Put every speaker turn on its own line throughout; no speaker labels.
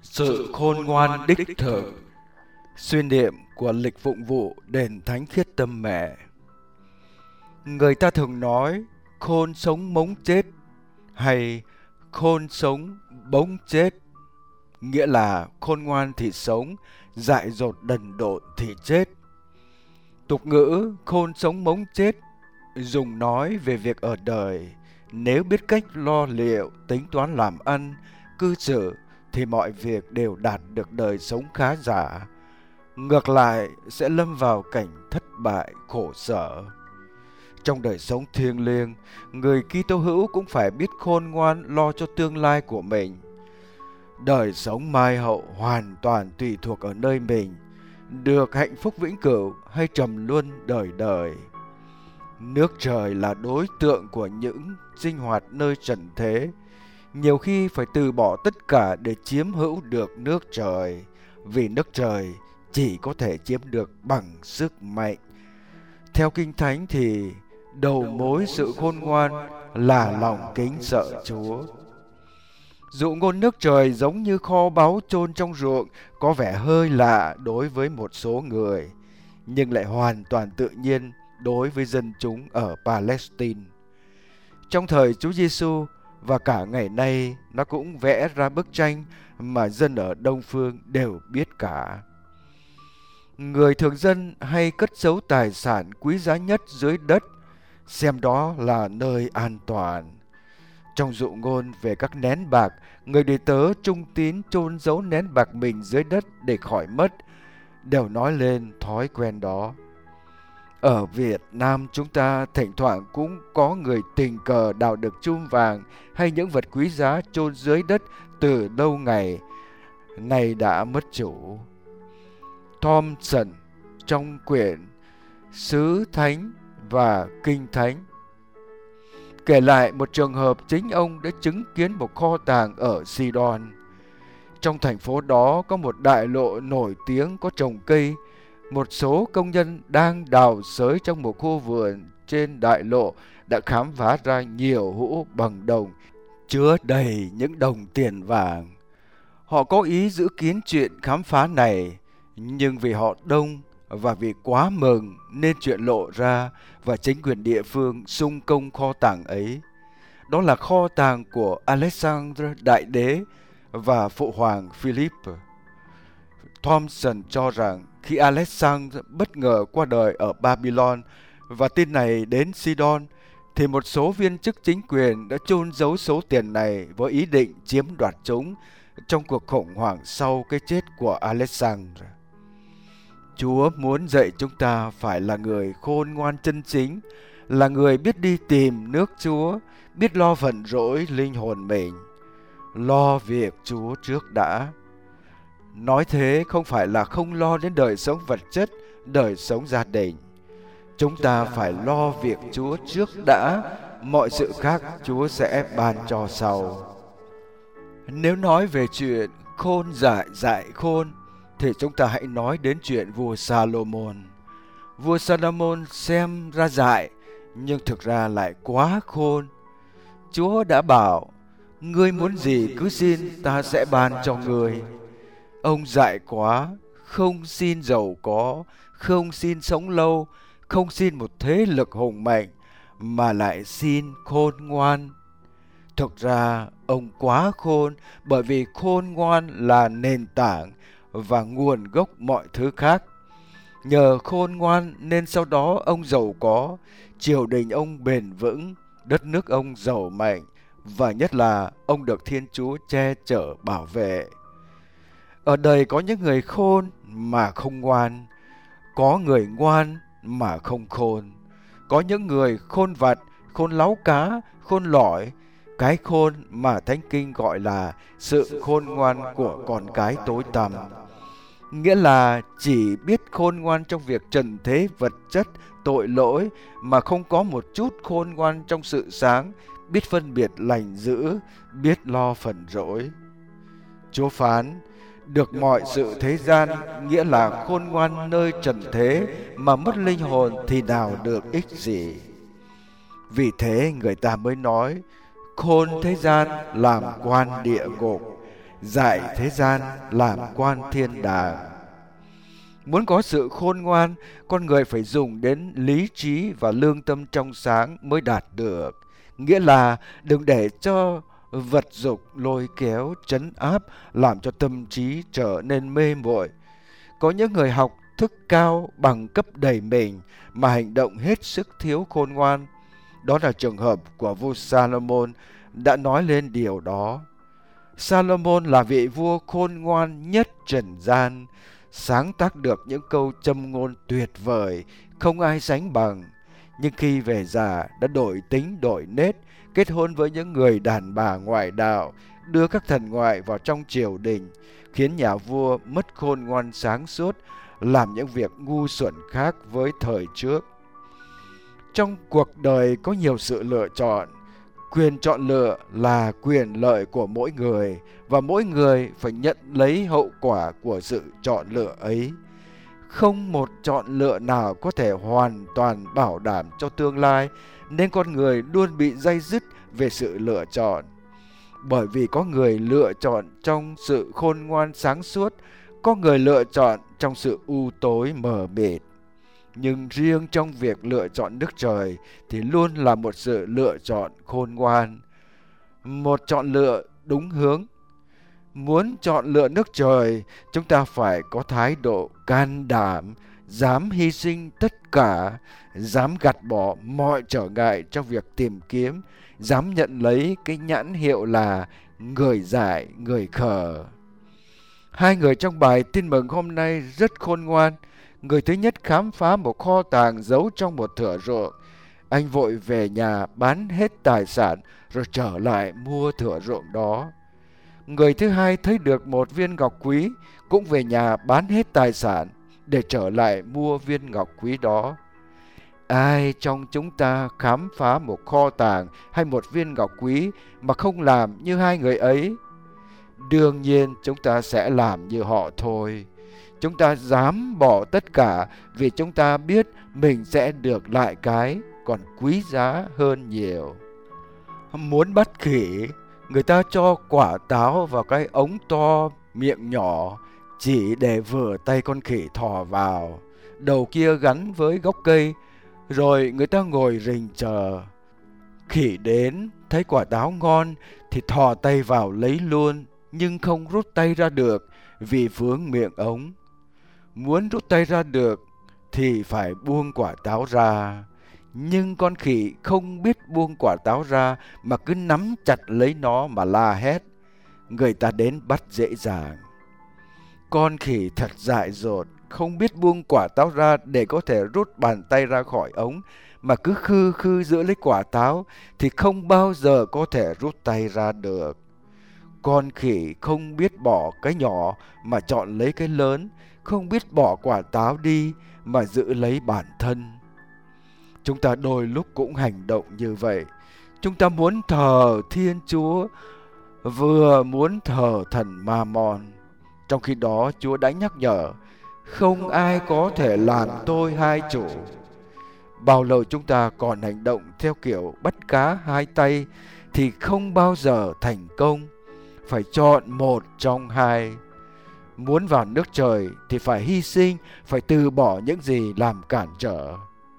Sự khôn ngoan đích thực. Suy niệm của lịch phụng vụ đền Thánh Khiết Tâm Mẹ. Người ta thường nói khôn sống mống chết hay khôn sống bống chết, nghĩa là khôn ngoan thì sống, dại dột đần độn thì chết. Tục ngữ khôn sống mống chết dùng nói về việc ở đời, nếu biết cách lo liệu, tính toán làm ăn, cư xử thì mọi việc đều đạt được đời sống khá giả. Ngược lại sẽ lâm vào cảnh thất bại, khổ sở. Trong đời sống thiêng liêng, người Kitô hữu cũng phải biết khôn ngoan lo cho tương lai của mình. Đời sống mai hậu hoàn toàn tùy thuộc ở nơi mình, được hạnh phúc vĩnh cửu hay trầm luân đời đời. Nước trời là đối tượng của những sinh hoạt nơi trần thế. Nhiều khi phải từ bỏ tất cả để chiếm hữu được nước trời, vì nước trời chỉ có thể chiếm được bằng sức mạnh. Theo Kinh Thánh thì đầu mối sự khôn ngoan là lòng kính sợ Chúa. Dụ ngôn nước trời giống như kho báu chôn trong ruộng có vẻ hơi lạ đối với một số người, nhưng lại hoàn toàn tự nhiên đối với dân chúng ở Palestine. Trong thời Chúa Giêsu và cả ngày nay, nó cũng vẽ ra bức tranh mà dân ở Đông Phương đều biết cả. Người thường dân hay cất giấu tài sản quý giá nhất dưới đất, xem đó là nơi an toàn. Trong dụ ngôn về các nén bạc, người đệ tớ trung tín chôn giấu nén bạc mình dưới đất để khỏi mất, đều nói lên thói quen đó. Ở Việt Nam chúng ta thỉnh thoảng cũng có người tình cờ đào được chum vàng hay những vật quý giá chôn dưới đất từ lâu ngày, nay đã mất chủ. Thompson trong quyển Sứ Thánh và Kinh Thánh kể lại một trường hợp chính ông đã chứng kiến một kho tàng ở Sidon. Trong thành phố đó có một đại lộ nổi tiếng có trồng cây. Một số công nhân đang đào xới trong một khu vườn trên đại lộ đã khám phá ra nhiều hũ bằng đồng chứa đầy những đồng tiền vàng. Họ có ý giữ kín chuyện khám phá này, nhưng vì họ đông và vì quá mừng nên chuyện lộ ra và chính quyền địa phương xung công kho tàng ấy. Đó là kho tàng của Alexander Đại Đế và Phụ Hoàng Philip. Thompson cho rằng khi Alexander bất ngờ qua đời ở Babylon và tin này đến Sidon, thì một số viên chức chính quyền đã chôn giấu số tiền này với ý định chiếm đoạt chúng trong cuộc khủng hoảng sau cái chết của Alexander. Chúa muốn dạy chúng ta phải là người khôn ngoan chân chính, là người biết đi tìm nước Chúa, biết lo vận rỗi linh hồn mình, lo việc Chúa trước đã. Nói thế không phải là không lo đến đời sống vật chất, đời sống gia đình. Chúng ta phải lo việc Chúa trước đã, mọi sự khác Chúa sẽ ban cho sau. Nếu nói về chuyện khôn dại dại khôn, thì chúng ta hãy nói đến chuyện vua Salomon. Vua Salomon xem ra dại, nhưng thực ra lại quá khôn. Chúa đã bảo, ngươi muốn gì cứ xin, ta sẽ ban cho ngươi. Ông dại quá, không xin giàu có, không xin sống lâu, không xin một thế lực hùng mạnh, mà lại xin khôn ngoan. Thực ra, ông quá khôn, bởi vì khôn ngoan là nền tảng và nguồn gốc mọi thứ khác. Nhờ khôn ngoan nên sau đó ông giàu có, triều đình ông bền vững, đất nước ông giàu mạnh, và nhất là ông được Thiên Chúa che chở bảo vệ. Ở đời có những người khôn mà không ngoan, có người ngoan mà không khôn, có những người khôn vặt, khôn láu cá, khôn lỏi, cái khôn mà Thánh Kinh gọi là sự khôn ngoan của con cái tối tăm. Nghĩa là chỉ biết khôn ngoan trong việc trần thế vật chất, tội lỗi, mà không có một chút khôn ngoan trong sự sáng, biết phân biệt lành dữ, biết lo phần rỗi. Chúa phán, được mọi sự thế gian, nghĩa là khôn ngoan nơi trần thế, mà mất linh hồn thì nào được ích gì. Vì thế người ta mới nói, khôn thế gian làm quan địa ngục, dạy thế gian làm quan thiên đàng. Muốn có sự khôn ngoan, con người phải dùng đến lý trí và lương tâm trong sáng mới đạt được. Nghĩa là đừng để cho vật dục lôi kéo, trấn áp, làm cho tâm trí trở nên mê muội. Có những người học thức cao, bằng cấp đầy mình mà hành động hết sức thiếu khôn ngoan. Đó là trường hợp của vua Salomon đã nói lên điều đó. Salomon là vị vua khôn ngoan nhất trần gian, sáng tác được những câu châm ngôn tuyệt vời, không ai sánh bằng. Nhưng khi về già đã đổi tính đổi nết, kết hôn với những người đàn bà ngoại đạo, đưa các thần ngoại vào trong triều đình, khiến nhà vua mất khôn ngoan sáng suốt, làm những việc ngu xuẩn khác với thời trước. Trong cuộc đời có nhiều sự lựa chọn. Quyền chọn lựa là quyền lợi của mỗi người, và mỗi người phải nhận lấy hậu quả của sự chọn lựa ấy. Không một chọn lựa nào có thể hoàn toàn bảo đảm cho tương lai, nên con người luôn bị day dứt về sự lựa chọn. Bởi vì có người lựa chọn trong sự khôn ngoan sáng suốt, có người lựa chọn trong sự u tối mờ mịt. Nhưng riêng trong việc lựa chọn nước trời thì luôn là một sự lựa chọn khôn ngoan, một chọn lựa đúng hướng. Muốn chọn lựa nước trời, chúng ta phải có thái độ can đảm, dám hy sinh tất cả, dám gạt bỏ mọi trở ngại trong việc tìm kiếm, dám nhận lấy cái nhãn hiệu là người dại, người khờ. Hai người trong bài tin mừng hôm nay rất khôn ngoan. Người thứ nhất khám phá một kho tàng giấu trong một thửa ruộng. Anh vội về nhà bán hết tài sản rồi trở lại mua thửa ruộng đó. Người thứ hai thấy được một viên ngọc quý, cũng về nhà bán hết tài sản để trở lại mua viên ngọc quý đó. Ai trong chúng ta khám phá một kho tàng hay một viên ngọc quý mà không làm như hai người ấy? Đương nhiên chúng ta sẽ làm như họ thôi. Chúng ta dám bỏ tất cả vì chúng ta biết mình sẽ được lại cái còn quý giá hơn nhiều. Muốn bắt khỉ, người ta cho quả táo vào cái ống to miệng nhỏ chỉ để vừa tay con khỉ thò vào. Đầu kia gắn với gốc cây, rồi người ta ngồi rình chờ. Khỉ đến, thấy quả táo ngon thì thò tay vào lấy luôn, nhưng không rút tay ra được vì vướng miệng ống. Muốn rút tay ra được thì phải buông quả táo ra. Nhưng con khỉ không biết buông quả táo ra mà cứ nắm chặt lấy nó mà la hét. Người ta đến bắt dễ dàng. Con khỉ thật dại dột, không biết buông quả táo ra để có thể rút bàn tay ra khỏi ống, mà cứ khư khư giữ lấy quả táo thì không bao giờ có thể rút tay ra được. Con khỉ không biết bỏ cái nhỏ mà chọn lấy cái lớn, không biết bỏ quả táo đi mà giữ lấy bản thân. Chúng ta đôi lúc cũng hành động như vậy. Chúng ta muốn thờ Thiên Chúa, vừa muốn thờ thần Ma-mon. Trong khi đó Chúa đã nhắc nhở, không ai có thể làm tôi hai chủ. Bao lâu chúng ta còn hành động theo kiểu bắt cá hai tay thì không bao giờ thành công. Phải chọn một trong hai. Muốn vào nước trời thì phải hy sinh, phải từ bỏ những gì làm cản trở.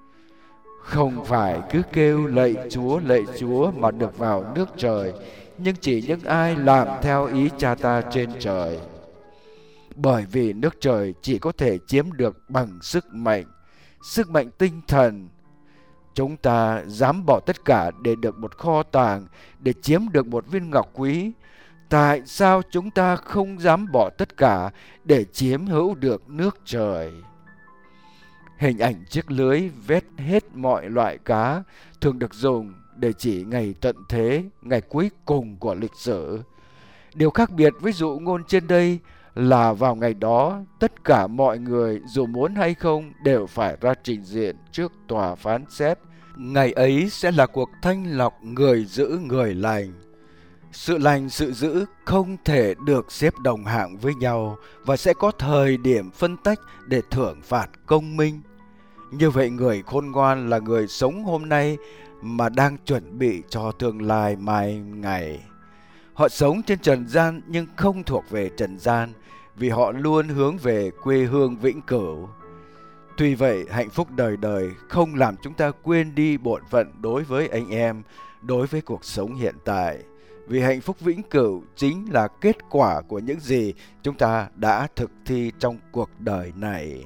Không phải cứ kêu lạy Chúa mà được vào nước trời, nhưng chỉ những ai làm theo ý Cha ta trên trời. Bởi vì nước trời chỉ có thể chiếm được bằng sức mạnh tinh thần. Chúng ta dám bỏ tất cả để được một kho tàng, để chiếm được một viên ngọc quý. Tại sao chúng ta không dám bỏ tất cả để chiếm hữu được nước trời? Hình ảnh chiếc lưới vét hết mọi loại cá thường được dùng để chỉ ngày tận thế, ngày cuối cùng của lịch sử. Điều khác biệt với dụ ngôn trên đây là vào ngày đó, tất cả mọi người dù muốn hay không đều phải ra trình diện trước tòa phán xét. Ngày ấy sẽ là cuộc thanh lọc người giữ người lành. Sự lành, sự dữ không thể được xếp đồng hạng với nhau và sẽ có thời điểm phân tách để thưởng phạt công minh. Như vậy người khôn ngoan là người sống hôm nay mà đang chuẩn bị cho tương lai mai ngày. Họ sống trên trần gian nhưng không thuộc về trần gian, vì họ luôn hướng về quê hương vĩnh cửu. Tuy vậy, hạnh phúc đời đời không làm chúng ta quên đi bổn phận đối với anh em, đối với cuộc sống hiện tại. Vì hạnh phúc vĩnh cửu chính là kết quả của những gì chúng ta đã thực thi trong cuộc đời này.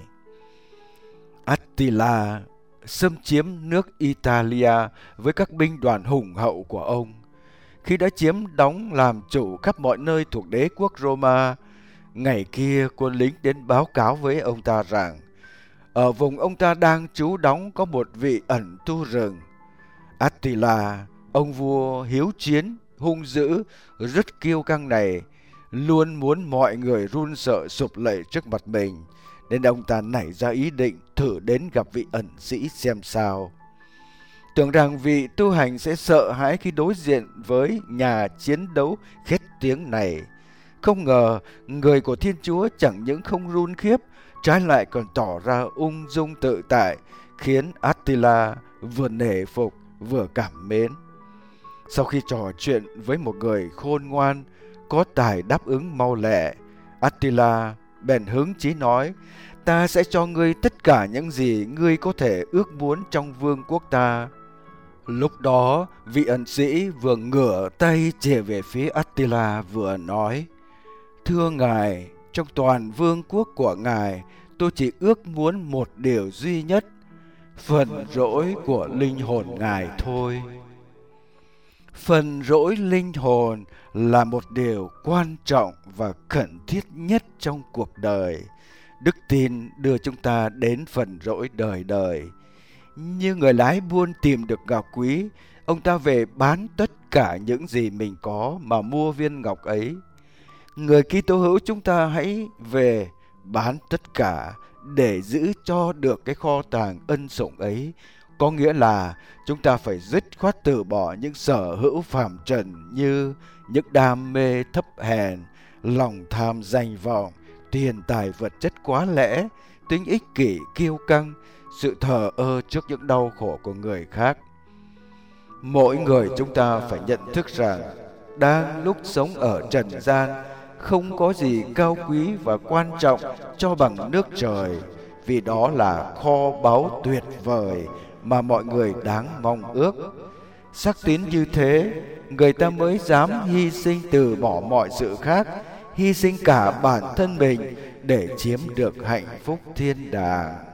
Attila xâm chiếm nước Italia với các binh đoàn hùng hậu của ông. Khi đã chiếm đóng làm chủ khắp mọi nơi thuộc đế quốc Roma, ngày kia quân lính đến báo cáo với ông ta rằng ở vùng ông ta đang trú đóng có một vị ẩn tu rừng. Attila, ông vua hiếu chiến, hung dữ, rất kiêu căng này, luôn muốn mọi người run sợ sụp lạy trước mặt mình, nên ông ta nảy ra ý định thử đến gặp vị ẩn sĩ xem sao. Tưởng rằng vị tu hành sẽ sợ hãi khi đối diện với nhà chiến đấu khét tiếng này. Không ngờ người của Thiên Chúa chẳng những không run khiếp, trái lại còn tỏ ra ung dung tự tại, khiến Attila vừa nể phục vừa cảm mến. Sau khi trò chuyện với một người khôn ngoan, có tài đáp ứng mau lẹ, Attila bèn hứng chí nói: ta sẽ cho ngươi tất cả những gì ngươi có thể ước muốn trong vương quốc ta. Lúc đó, vị ẩn sĩ vừa ngửa tay chìa về phía Attila vừa nói: thưa ngài, trong toàn vương quốc của ngài, tôi chỉ ước muốn một điều duy nhất, phần rỗi của linh hồn ngài thôi. Phần rỗi linh hồn là một điều quan trọng và khẩn thiết nhất trong cuộc đời. Đức tin đưa chúng ta đến phần rỗi đời đời. Như người lái buôn tìm được ngọc quý, ông ta về bán tất cả những gì mình có mà mua viên ngọc ấy. Người Kitô hữu chúng ta hãy về bán tất cả để giữ cho được cái kho tàng ân sủng ấy. Có nghĩa là chúng ta phải dứt khoát từ bỏ những sở hữu phàm trần như những đam mê thấp hèn, lòng tham danh vọng, tiền tài vật chất quá lẽ, tính ích kỷ kiêu căng, sự thờ ơ trước những đau khổ của người khác. Mỗi người chúng ta phải nhận thức rằng đang lúc sống ở trần gian, không có gì cao quý và quan trọng cho bằng nước trời, vì đó là kho báu tuyệt vời mà mọi người đáng mong ước. Xác tín như thế, người ta mới dám hy sinh từ bỏ mọi sự khác, hy sinh cả bản thân mình để chiếm được hạnh phúc thiên đàng.